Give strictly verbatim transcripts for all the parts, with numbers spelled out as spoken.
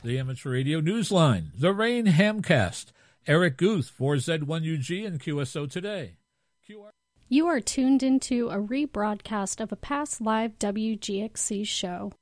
the Amateur Radio Newsline, the Rain Hamcast, Eric Guth, four Z one U G, and Q S O Today. Q R- You are tuned into a rebroadcast of a past live W G X C show.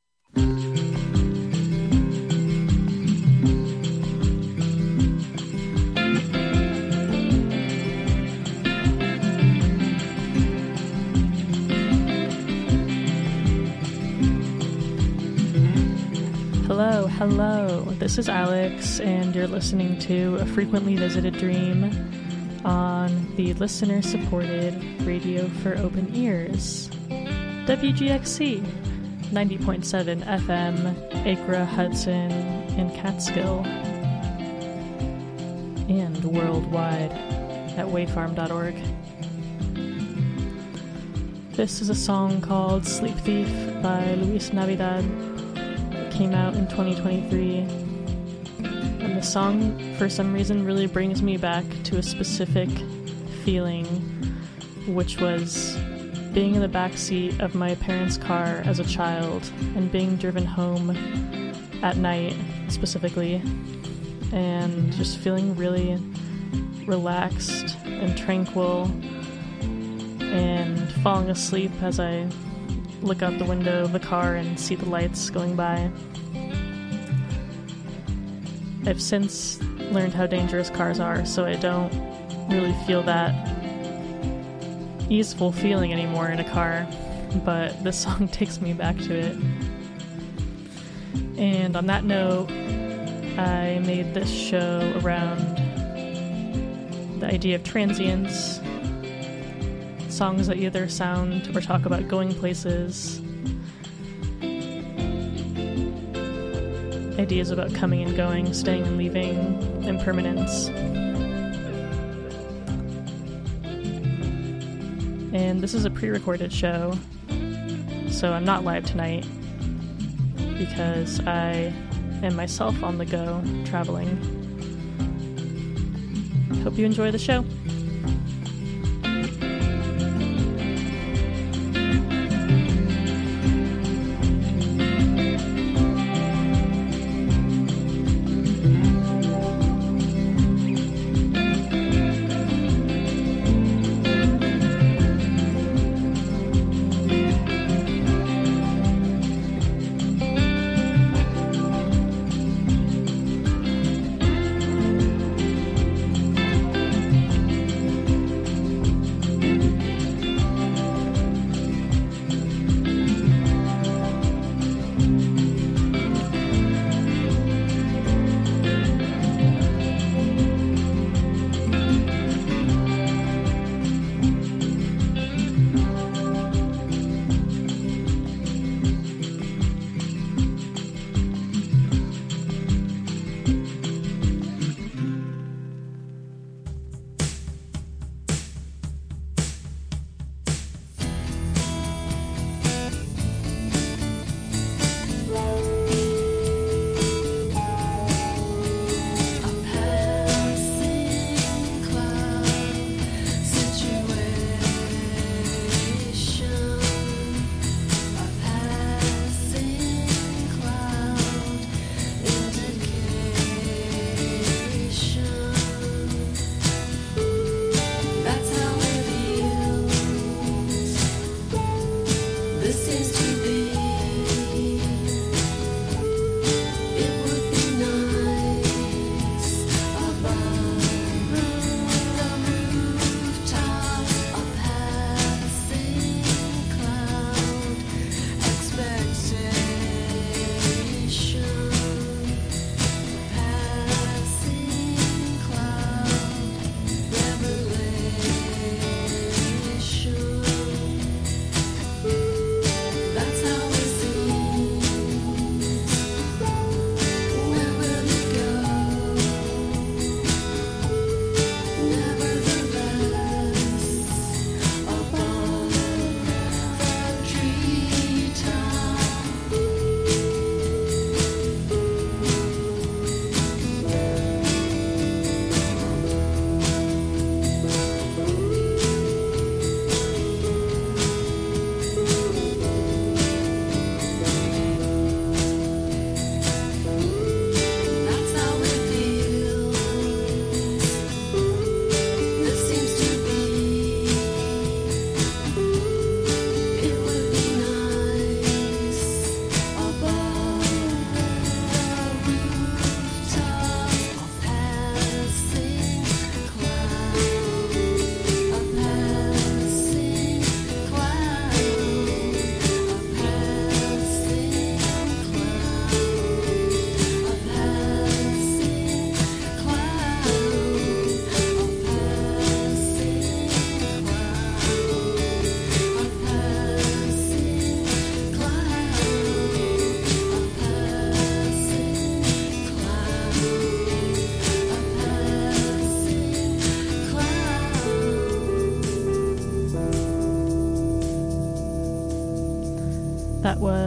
Hello, hello. This is Alex, and you're listening to A Frequently Visited Dream on the listener-supported Radio for Open Ears, W G X C, ninety point seven F M, Acra, Hudson, and Catskill, and worldwide at wayfarm dot org. This is a song called Sleep Thief by Luis Navidad. Came out in twenty twenty-three, and the song for some reason really brings me back to a specific feeling, which was being in the backseat of my parents' car as a child and being driven home at night specifically, and just feeling really relaxed and tranquil and falling asleep as I look out the window of the car and see the lights going by. I've since learned how dangerous cars are, so I don't really feel that easeful feeling anymore in a car, but this song takes me back to it. And on that note, I made this show around the idea of transience, songs that either sound or talk about going places, ideas about coming and going, staying and leaving, impermanence. And this is a pre-recorded show, so I'm not live tonight because I am myself on the go, traveling. Hope you enjoy the show.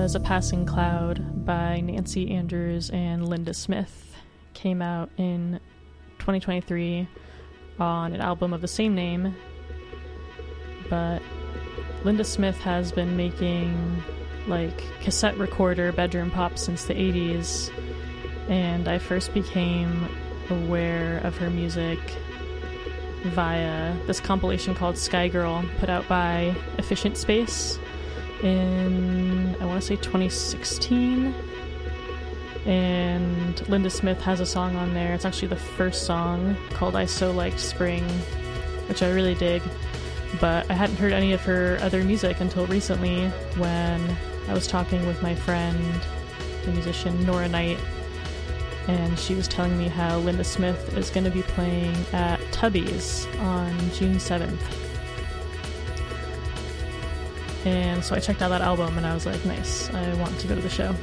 was A Passing Cloud by Nancy Andrews and Linda Smith. Came out in twenty twenty-three on an album of the same name, but Linda Smith has been making like cassette recorder bedroom pop since the eighties, and I first became aware of her music via this compilation called Sky Girl, put out by Efficient Space in, I want to say, twenty sixteen. And Linda Smith has a song on there. It's actually the first song, called I So Liked Spring, which I really dig. But I hadn't heard any of her other music until recently when I was talking with my friend, the musician Nora Knight, and she was telling me how Linda Smith is going to be playing at Tubby's on June seventh. And so I checked out that album and I was like, nice, I want to go to the show.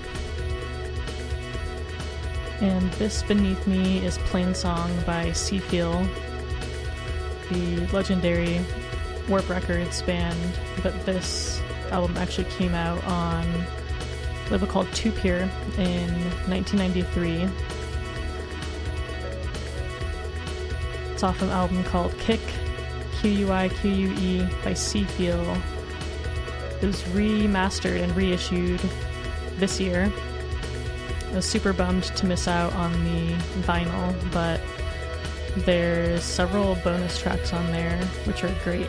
And this beneath me is Plain Song by Seafeel, the legendary Warp Records band, but this album actually came out on a label called Two Pure in nineteen ninety-three. It's off an album called Kick, Q U I Q U E by Seafeel. It was remastered and reissued this year. I was super bummed to miss out on the vinyl, but there's several bonus tracks on there, which are great.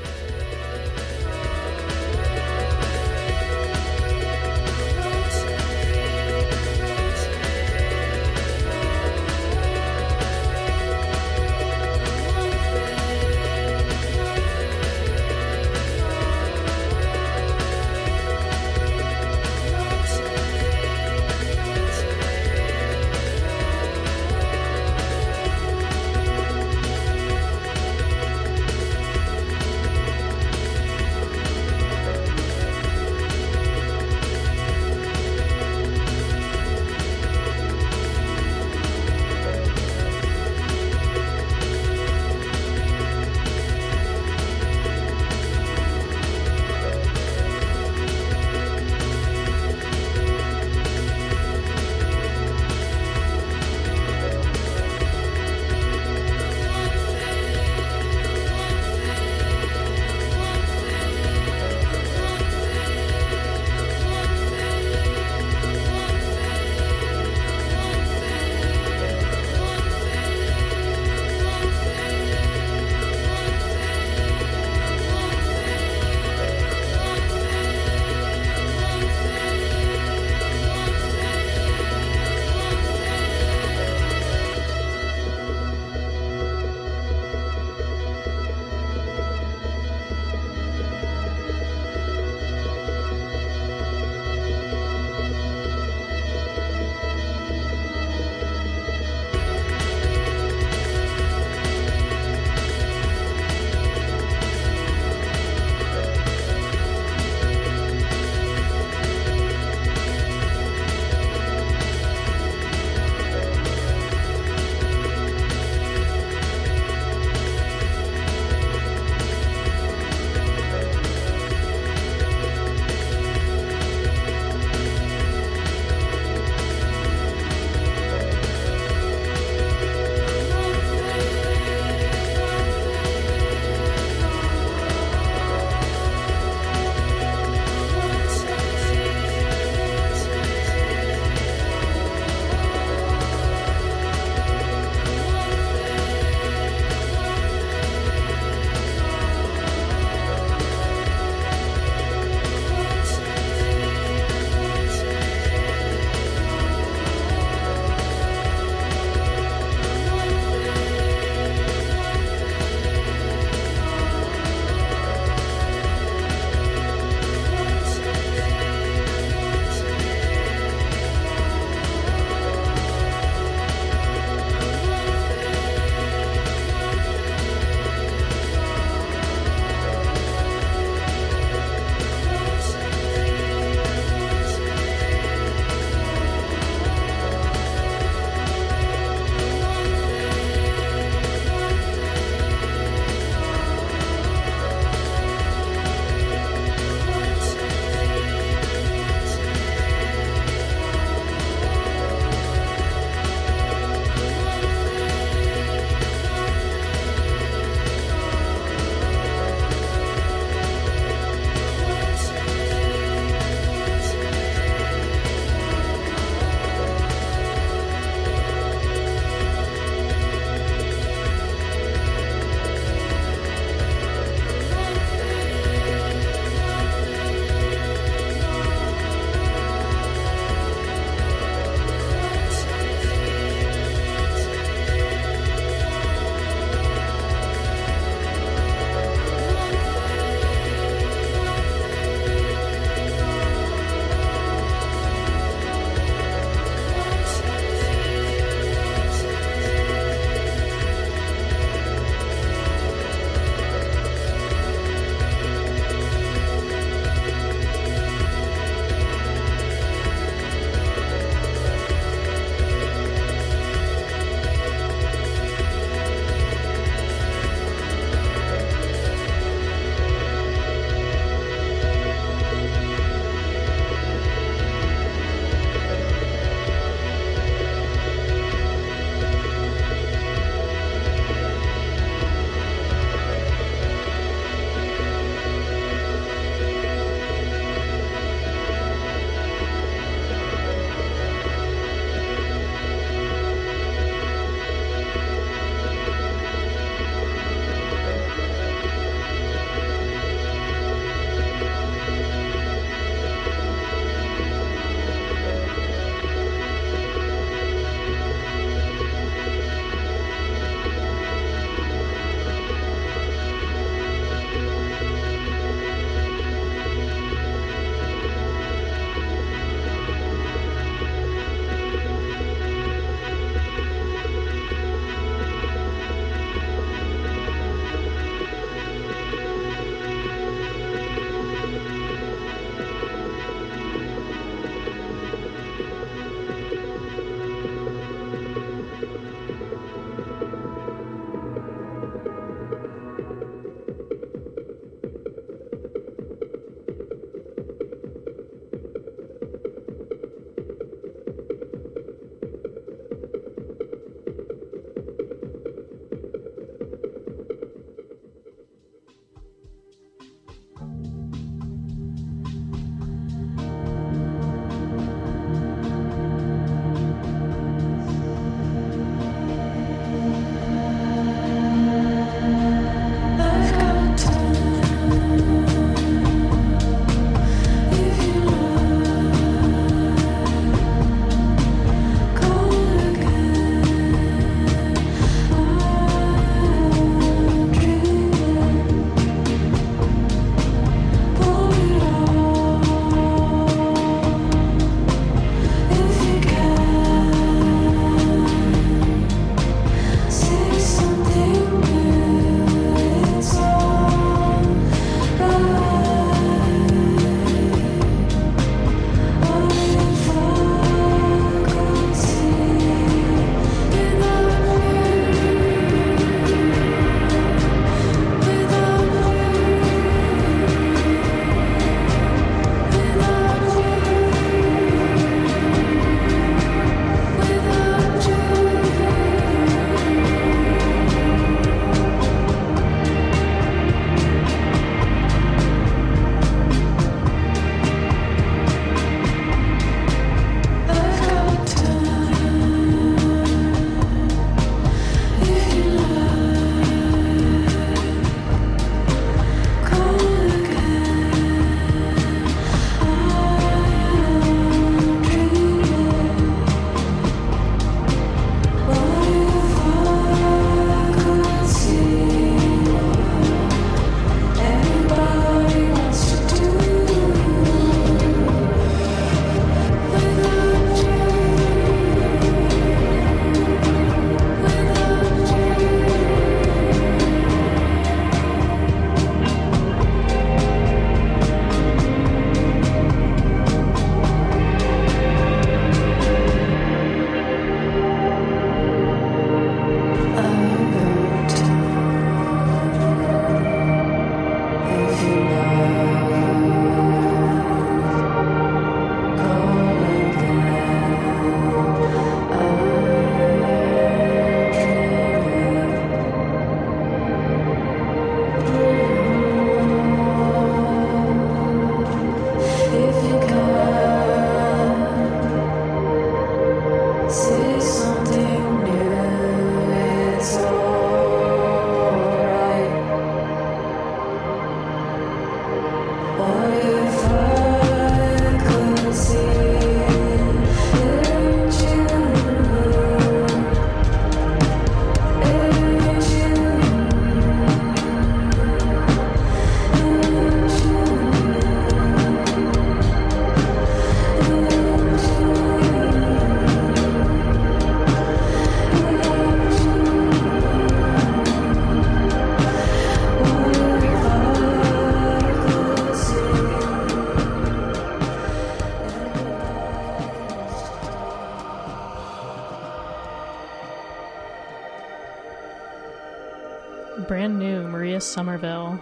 Brand new, Maria Somerville.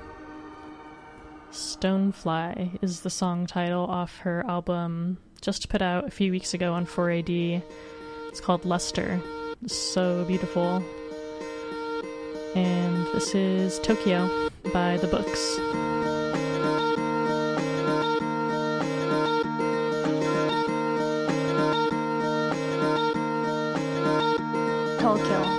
Stonefly is the song title off her album just put out a few weeks ago on four A D. It's called Luster. It's so beautiful. And this is Tokyo by The Books. Tokyo.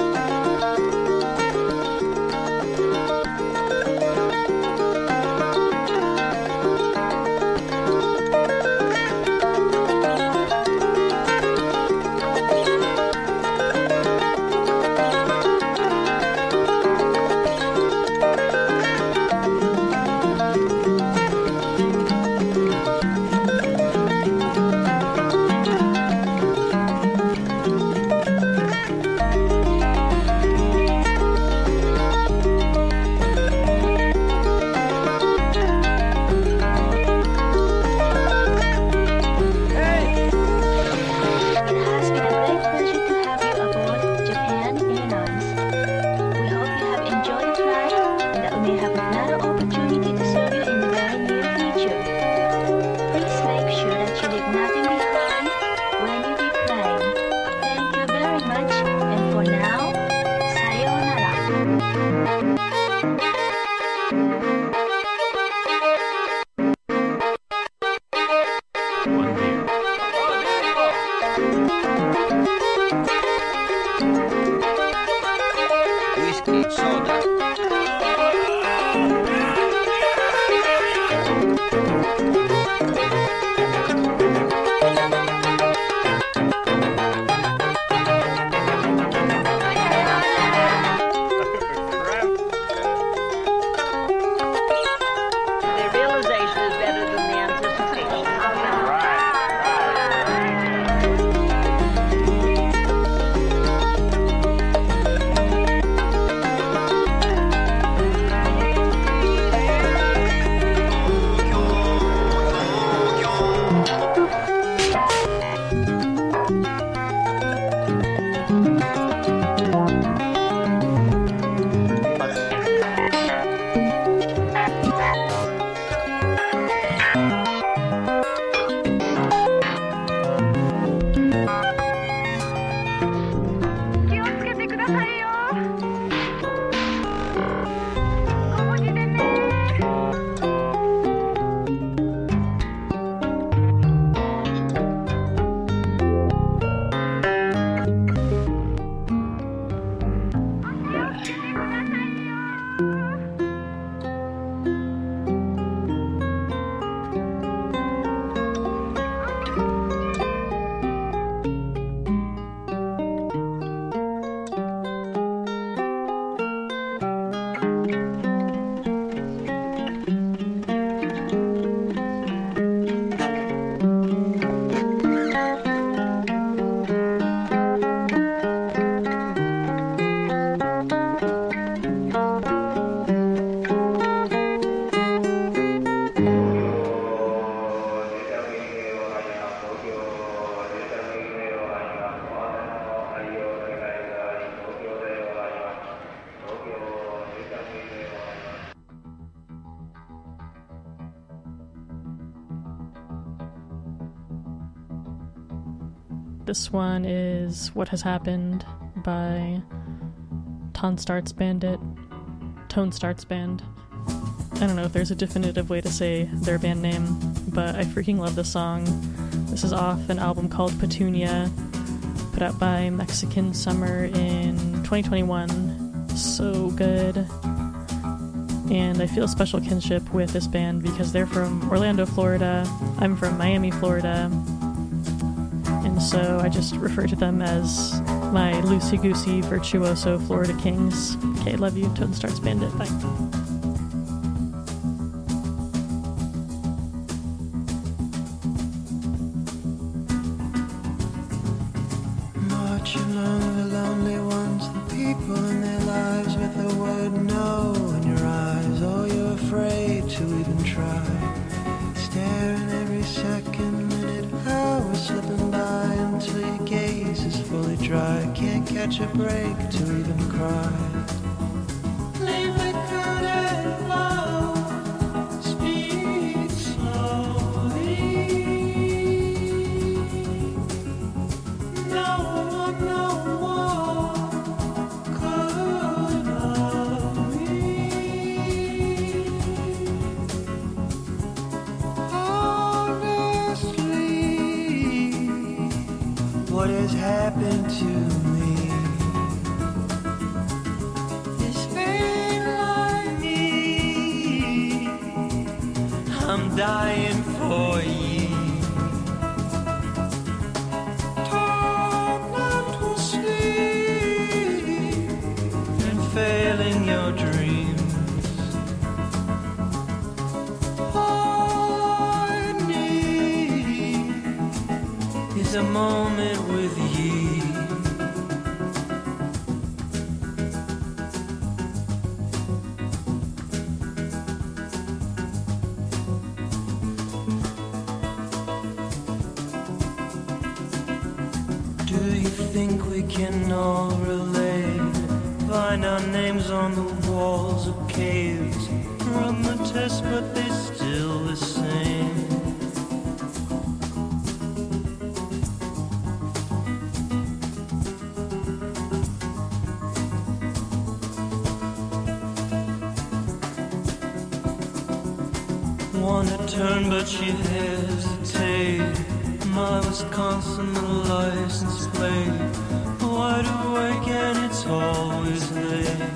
This one is What Has Happened by Tonstarts Bandit. Tone Starts Band. I don't know if there's a definitive way to say their band name, but I freaking love this song. This is off an album called Petunia. put out by Mexican Summer in twenty twenty-one. So good. And I feel a special kinship with this band because they're from Orlando, Florida. I'm from Miami, Florida. And so I just refer to them as my loosey-goosey, virtuoso Florida Kings. Okay, love you. Toad Starts Bandit. Bye. Marching along the lonely ones, the people in their lives with the word no in your eyes. Oh, you're afraid to even try. Staring every second, minute, hour slipping by until your gaze is fully dry. Can't catch a break to even cry. Leave the curtain low, speak slowly. No one, no one could love me. Honestly, what has happened to me? This ain't like me. I'm dying for you. Turn not to sleep and failing your dreams. All I need is a moment with you. Do you think we can all relate? Find our names on the walls of caves. Run the test, but they still the same. Wanna turn, but you hesitate. My Wisconsin license plate. Wide awake and it's always late.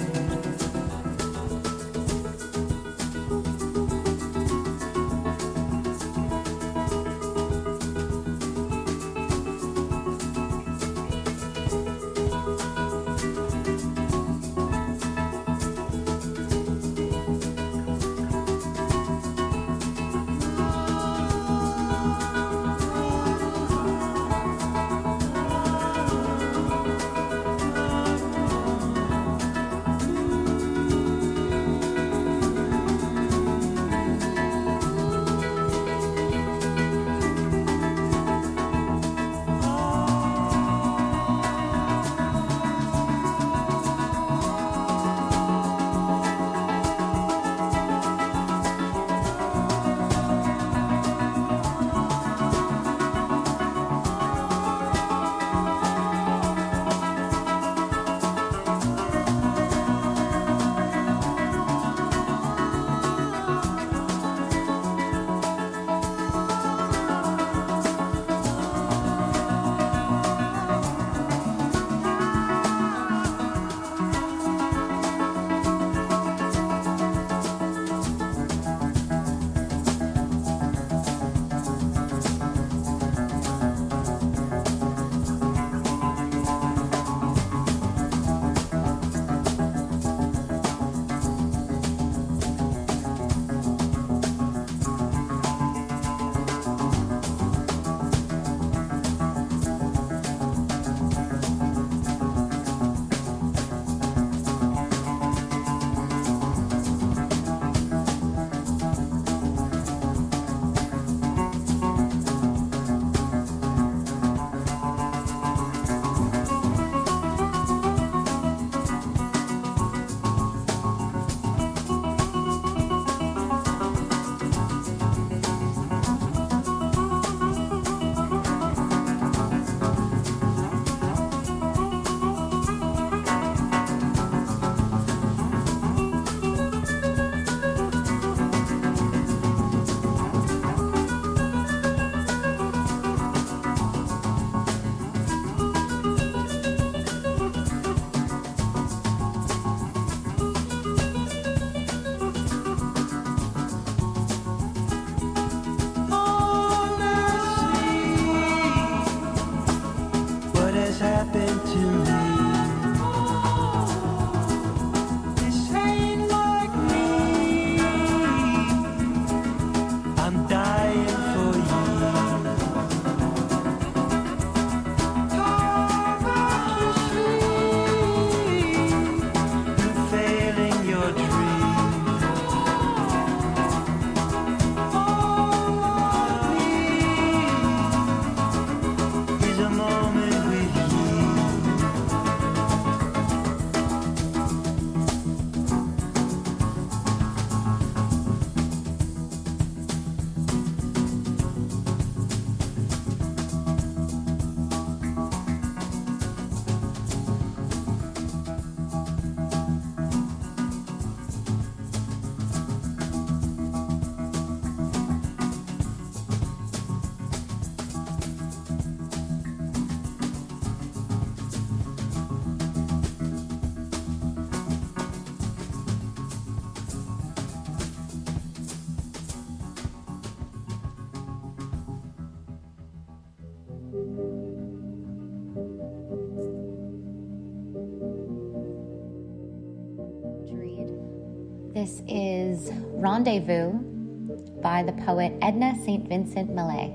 This is Rendezvous by the poet Edna Saint Vincent Millay.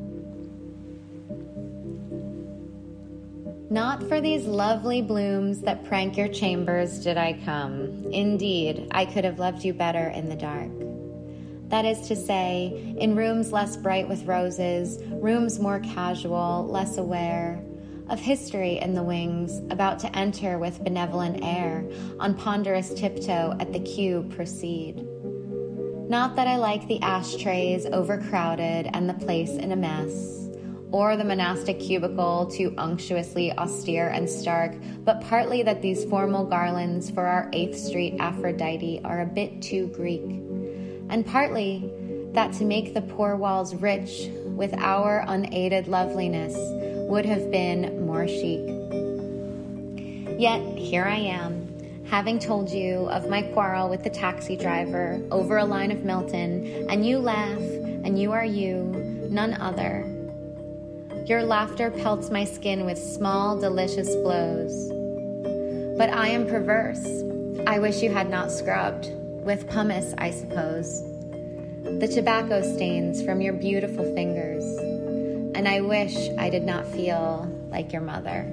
Not for these lovely blooms that prank your chambers did I come. Indeed, I could have loved you better in the dark. That is to say, in rooms less bright with roses, rooms more casual, less aware of history in the wings, about to enter with benevolent air, on ponderous tiptoe at the cue proceed. Not that I like the ashtrays overcrowded and the place in a mess, or the monastic cubicle too unctuously austere and stark, but partly that these formal garlands for our eighth Street Aphrodite are a bit too Greek, and partly that to make the poor walls rich with our unaided loveliness would have been more chic. Yet here I am, having told you of my quarrel with the taxi driver over a line of Milton, and you laugh, and you are you, none other. Your laughter pelts my skin with small, delicious blows. But I am perverse. I wish you had not scrubbed. With pumice, I suppose. The tobacco stains from your beautiful fingers. And I wish I did not feel like your mother.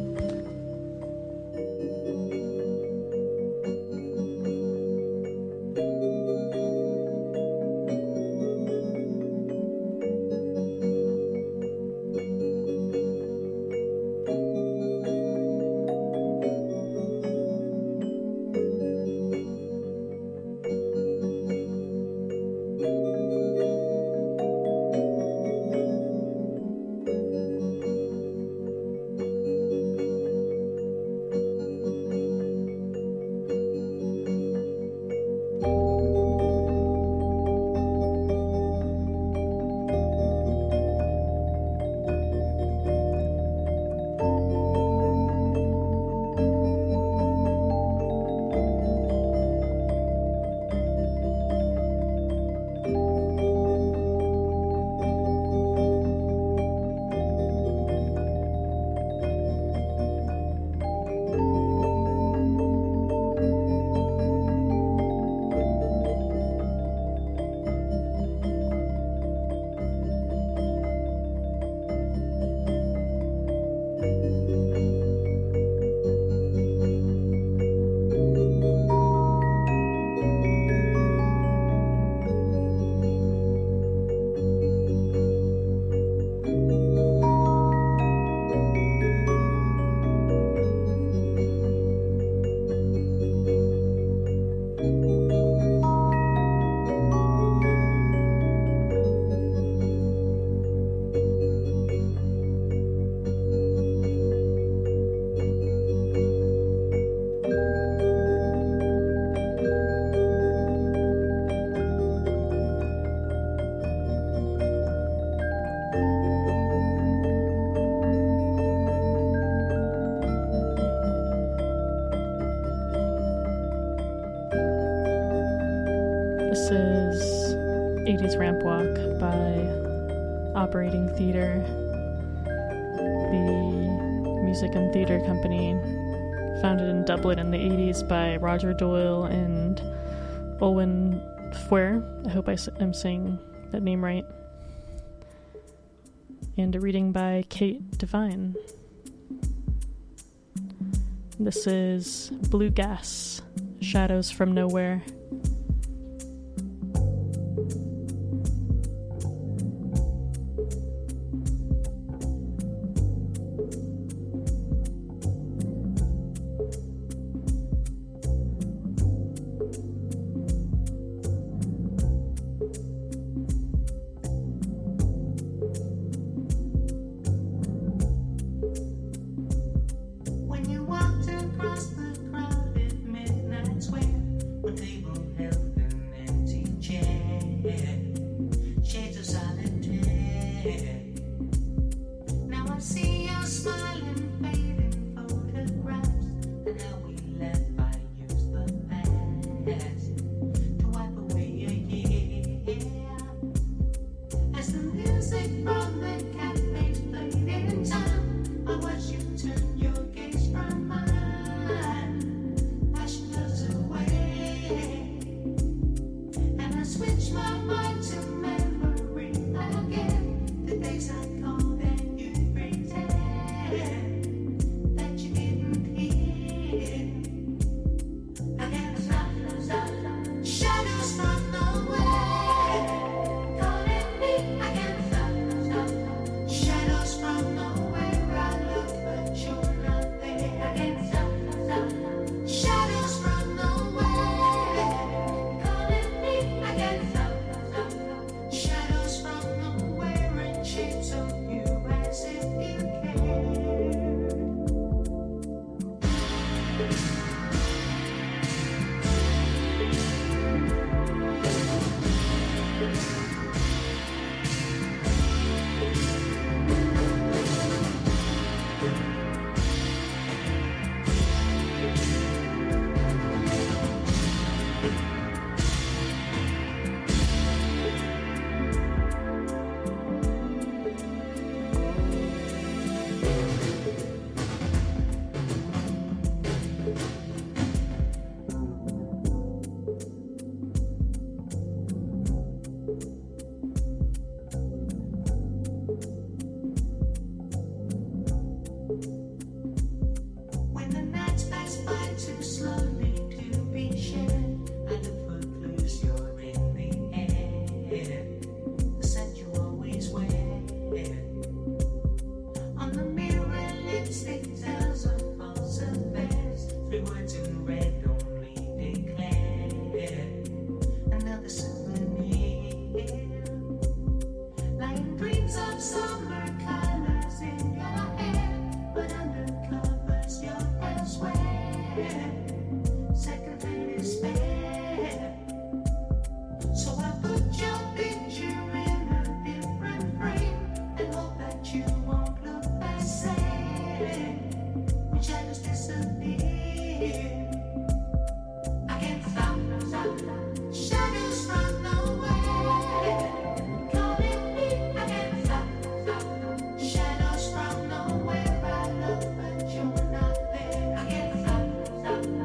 This is eighties Ramp Walk by Operating Theatre, the music and theatre company founded in Dublin in the eighties by Roger Doyle and Olwen Fuer. I hope I am saying that name right. And a reading by Kate Devine. This is Blue Gas, Shadows from Nowhere. Turn your gaze from mine, passion goes away. Shadows from nowhere, I look, but you're not there. I can't stop, stop.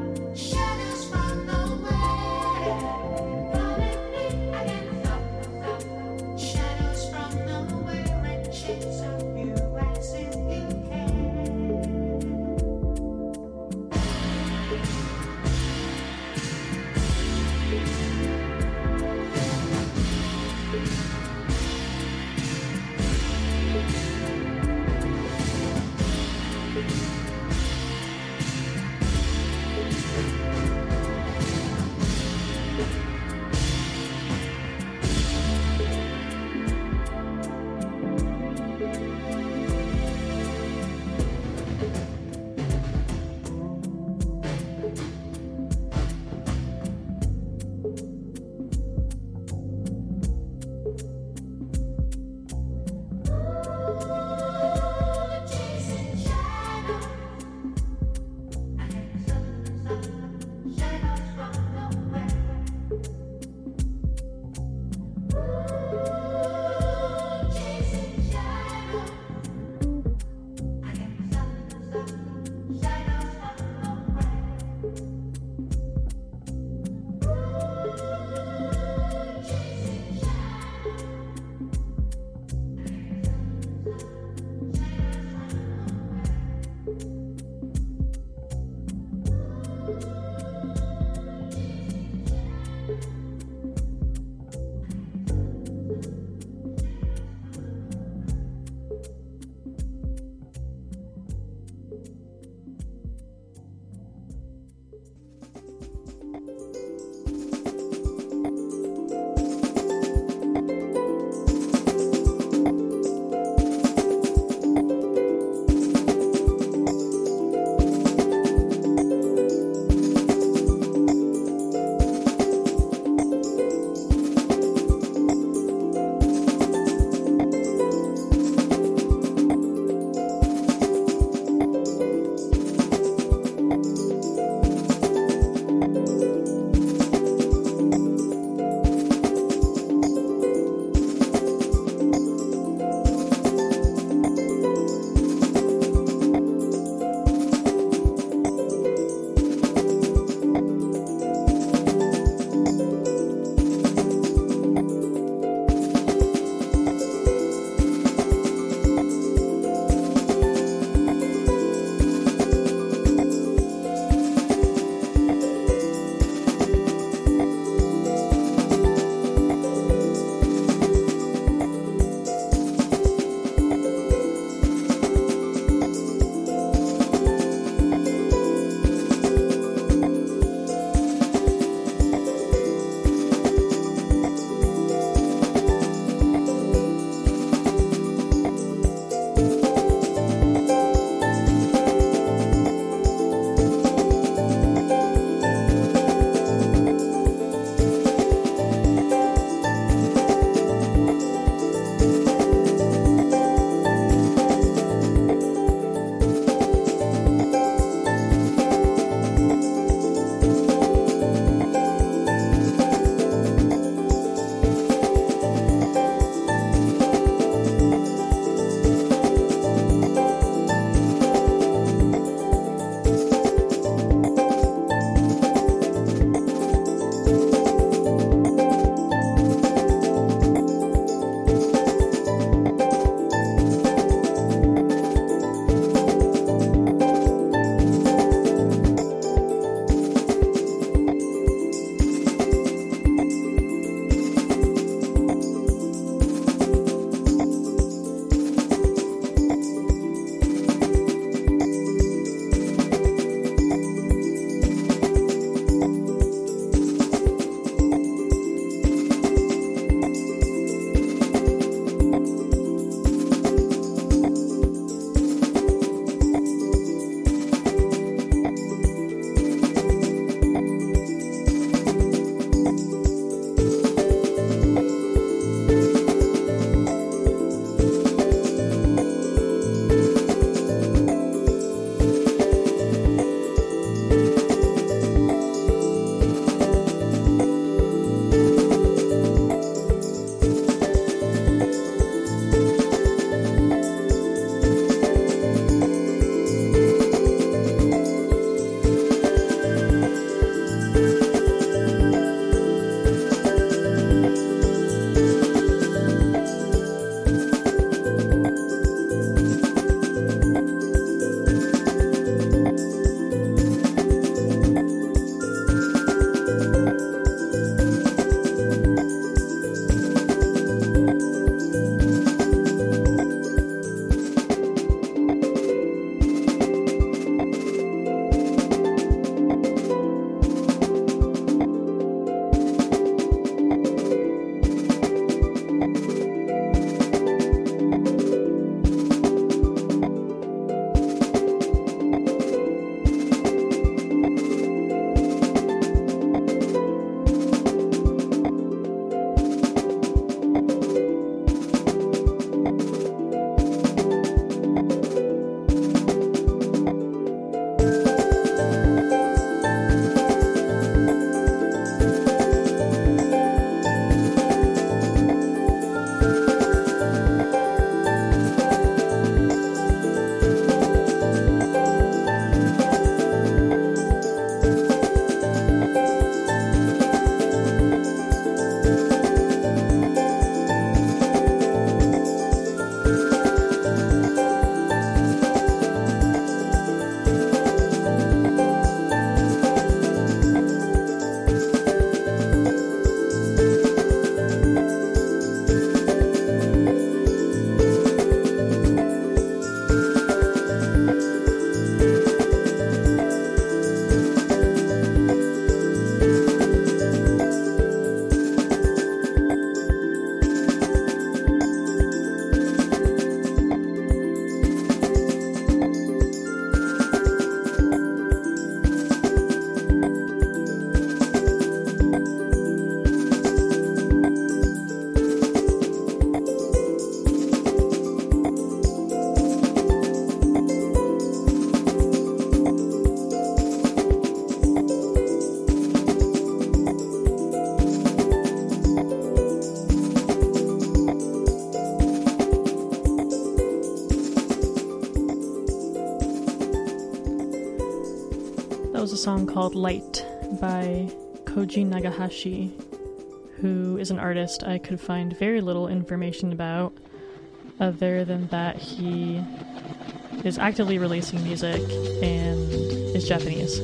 That was a song called Light by Koji Nagahashi, who is an artist I could find very little information about, other than that he is actively releasing music and is Japanese.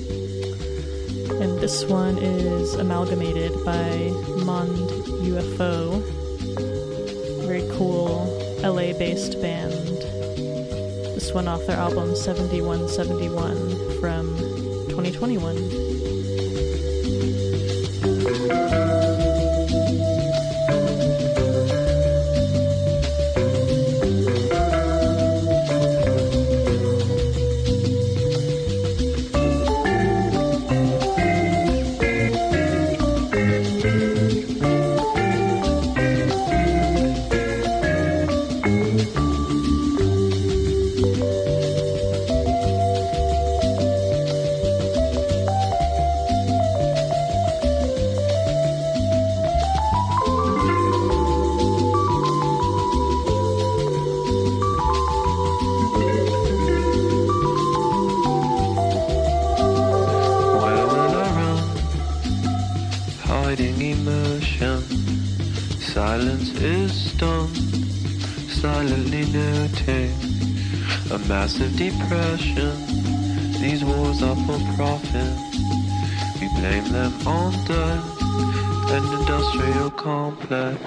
And this one is amalgamated by Mond U F O, very cool L A-based band. This one off their album seventy-one seventy-one from twenty twenty-one. Silence is stunned, silently noting a massive depression. These wars are for profit. We blame them on death and industrial complex.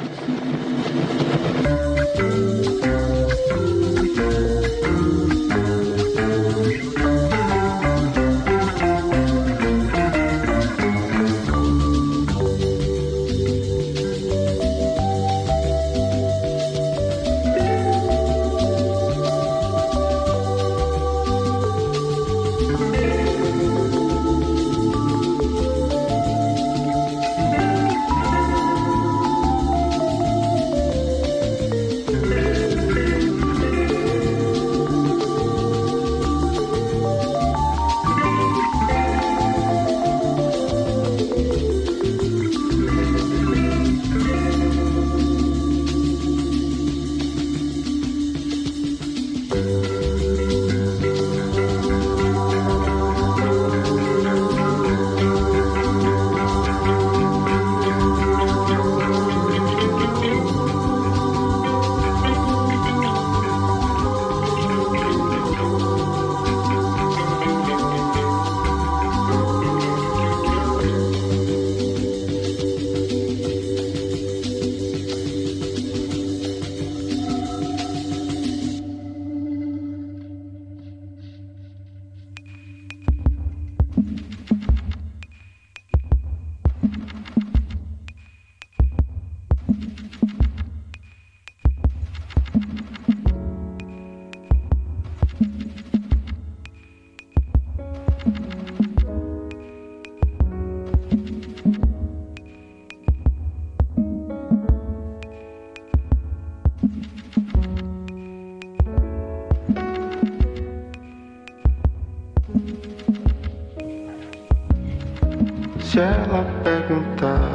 Se ela perguntar,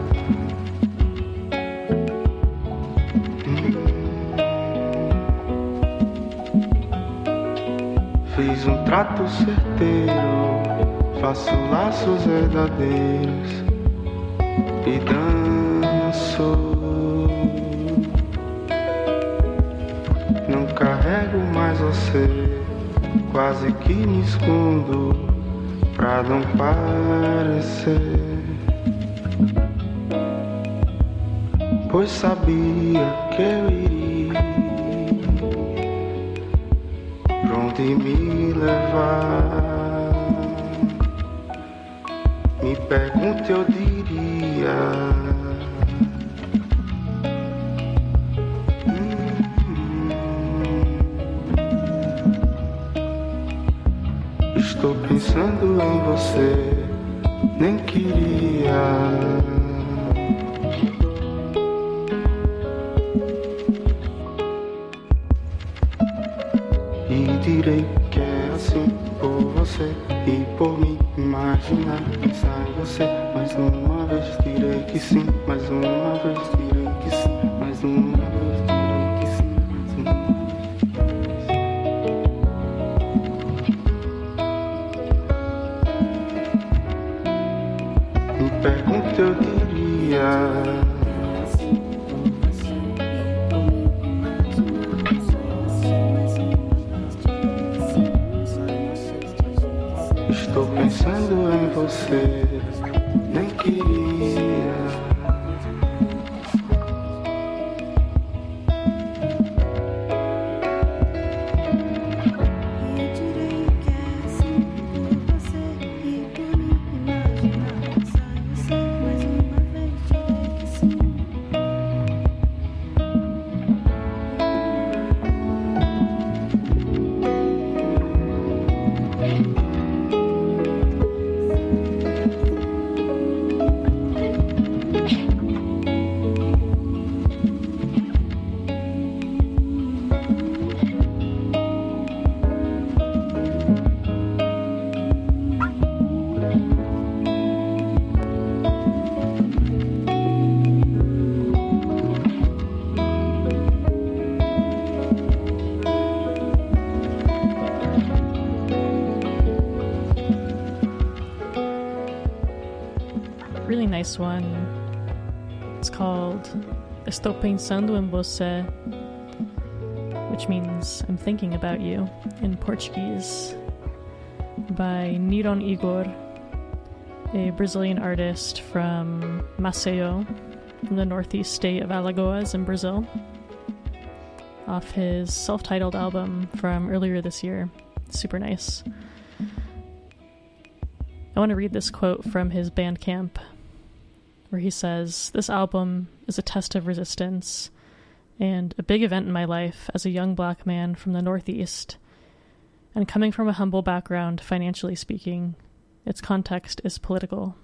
hum, fiz um trato certeiro, faço laços verdadeiros e danço. Não carrego mais você, quase que me escondo pra não parecer, pois sabia que eu iria pra onde me levar. Me pergunta, eu diria, estou pensando em você, nem queria. E direi que é assim por você e por me imaginar, pensar em você. Mais uma vez direi que sim, mais uma vez direi que sim, mais uma vez direi que sim, mais uma vez. pergunta eu diria. Estou pensando em você, nem queria. Really nice one. It's called Estou Pensando em Você, which means I'm thinking about you in Portuguese, by Niron Igor, a Brazilian artist from Maceió, from the northeast state of Alagoas in Brazil, off his self-titled album from earlier this year. Super nice. I want to read this quote from his Bandcamp, where he says, "This album is a test of resistance and a big event in my life as a young black man from the Northeast. And coming from a humble background, financially speaking, its context is political."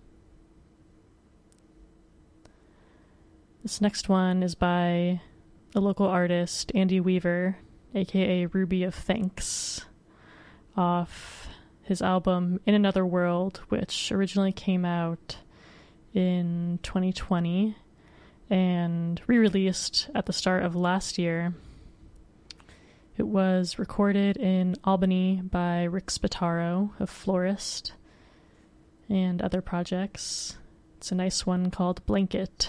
This next one is by a local artist, Andy Weaver, aka Ruby of Thanks, off his album In Another World, which originally came out in twenty twenty and re-released at the start of last year. It was recorded in Albany by Rick Spataro of Florist and other projects. It's a nice one called Blanket.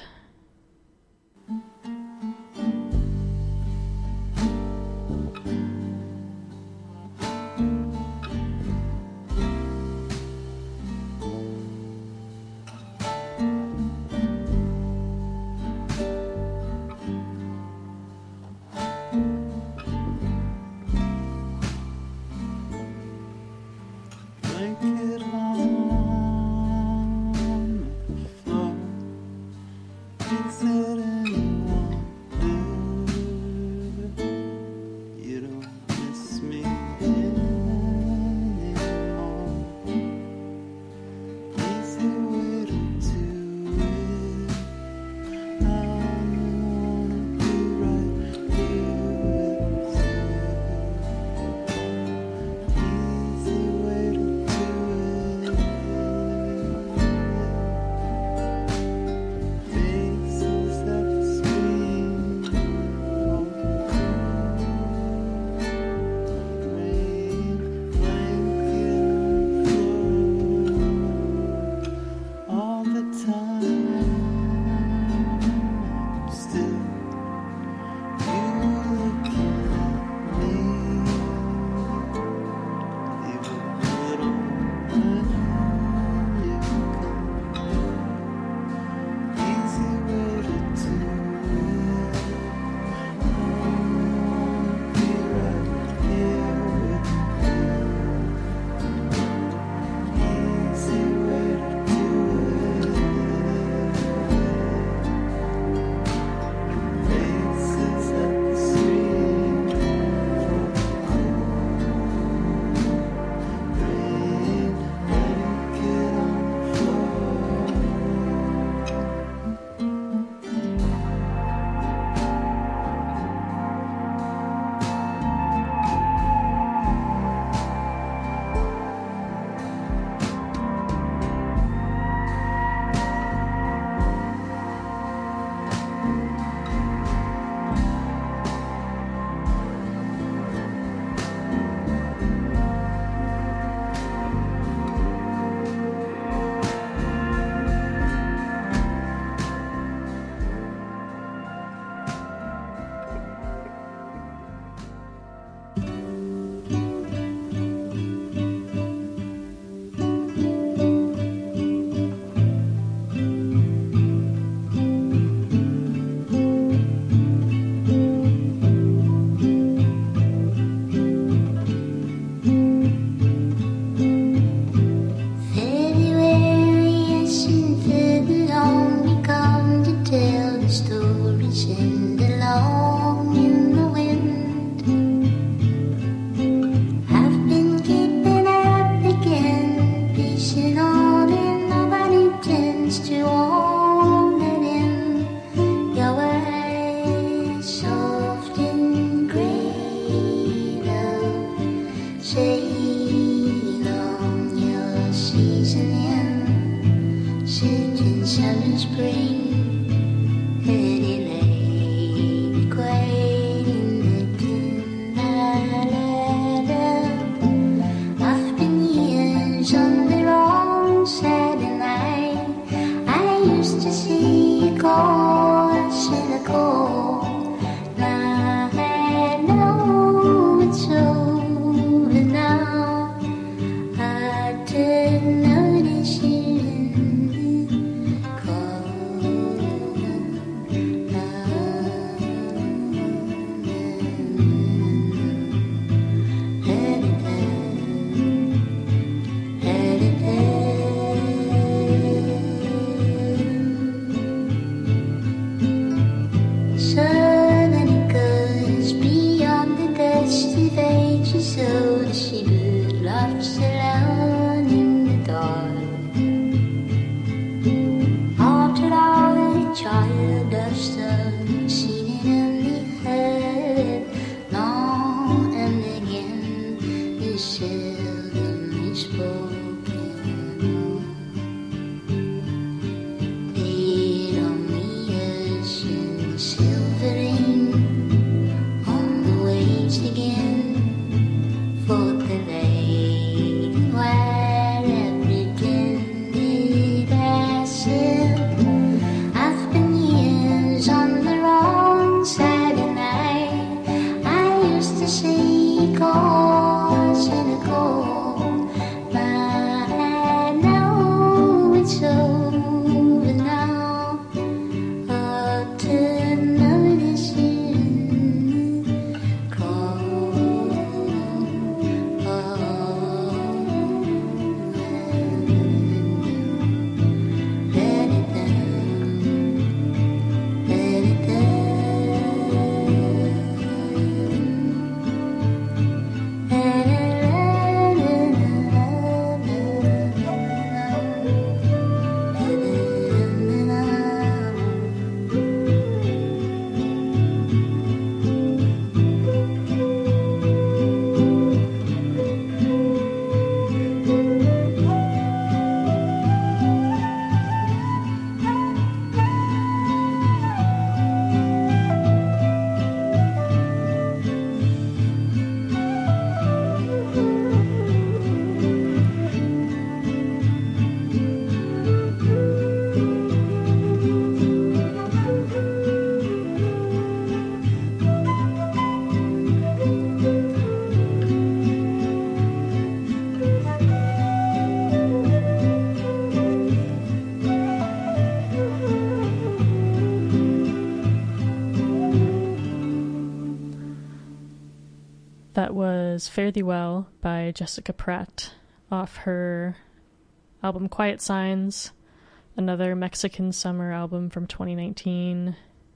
That was Fare Thee Well by Jessica Pratt off her album Quiet Signs, another Mexican summer album from twenty nineteen.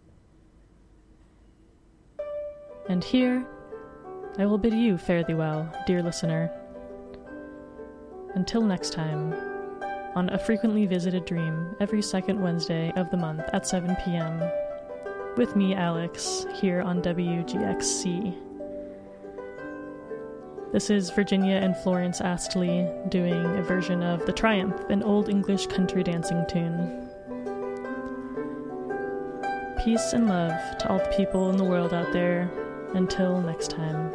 And here, I will bid you fare thee well, dear listener. Until next time, on A Frequently Visited Dream, every second Wednesday of the month at seven p.m. with me, Alex, here on W G X C. This is Virginia and Florence Astley doing a version of The Triumph, an old English country dancing tune. Peace and love to all the people in the world out there. Until next time.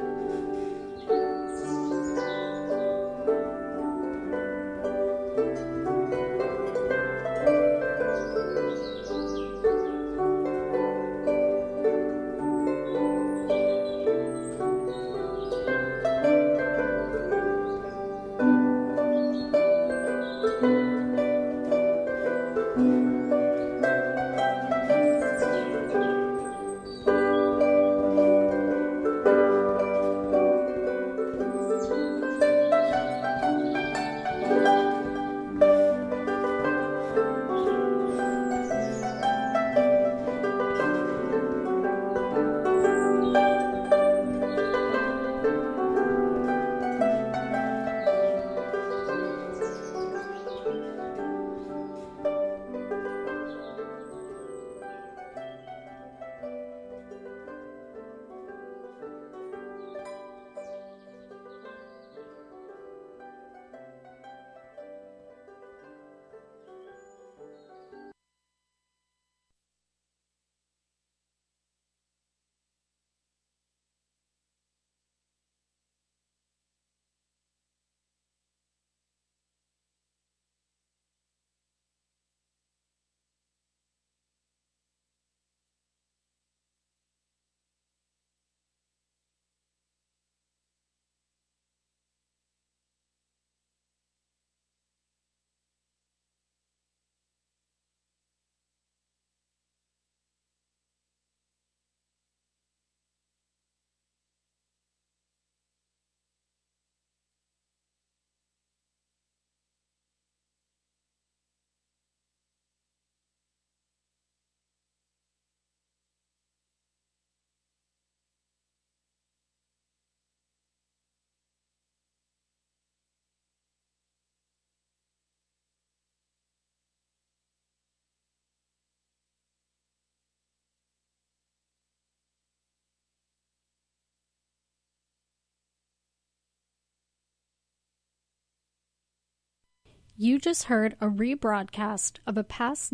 You just heard a rebroadcast of a past